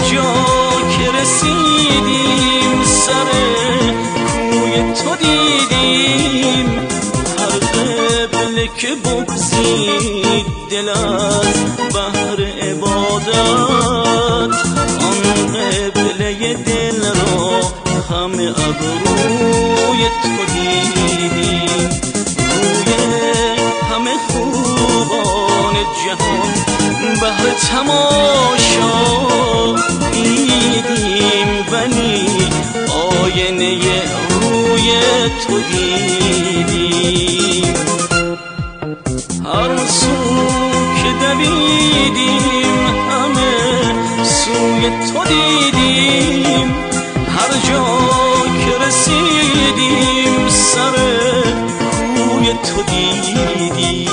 جا که رسیدیم سر کوی تو دیدیم، هر قبله که بگزید دل از بحر عبادت، آن قبله دل را همه ابروی تو دیدیم. روی همه خوبان جهان بهر تماشا دیدیم، ولی آینه روی تو دیدیم. هر سو که دویدیم همه سوی تو دیدیم، هر جا که رسیدیم سر کوی تو دیدیم.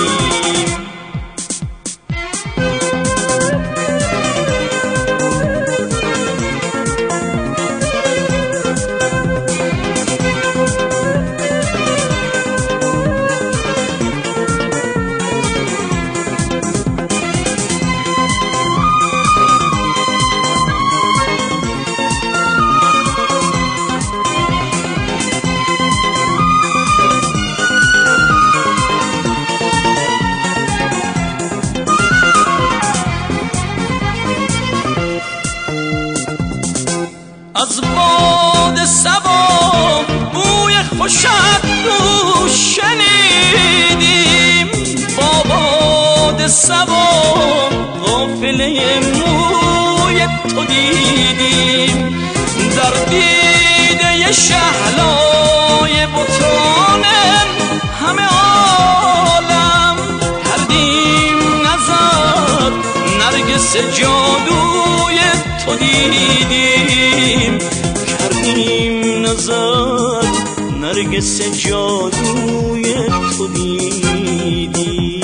از باد صبا بوی خوشت رو شنیدیم، با باد صبا قافله موی تو دیدیم. در دیده شهلای بتان همه عالم کردیم نظر، نرگس جادوی تو دیدیم، کردیم نظر نرگس جادوی تو دیدیم.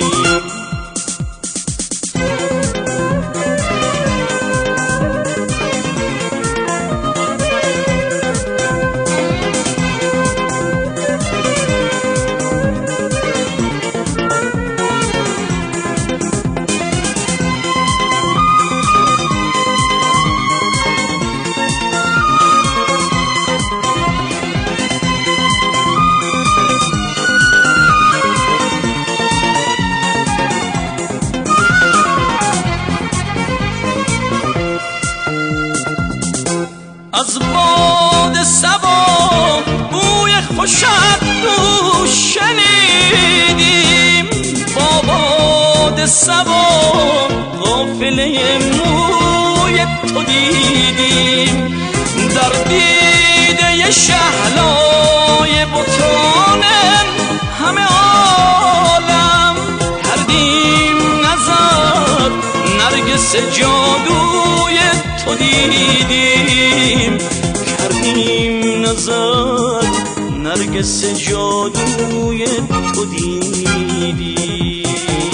از باد صبا بوی خوشت رو شنیدیم، با باد صبا قافله موی تو دیدیم. در دیده شهلای بتان همه عالم کردیم نظر، نرگس جادوی تو دیدیم، کردیم نظر نرگس جادوی تو دیدیم.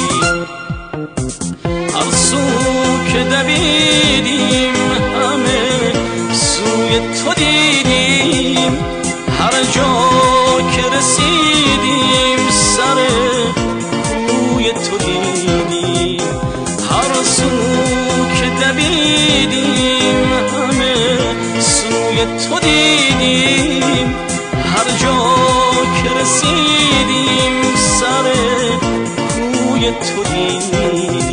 هر سو که دویدیم همه سوی تو دیدیم، هر جا که رسیدیم سر کوی تو دیدیم. هر سو که دویدیم همه سوی تو دیدیم، هر جا که رسیدیم سر کوی تو دیدیم.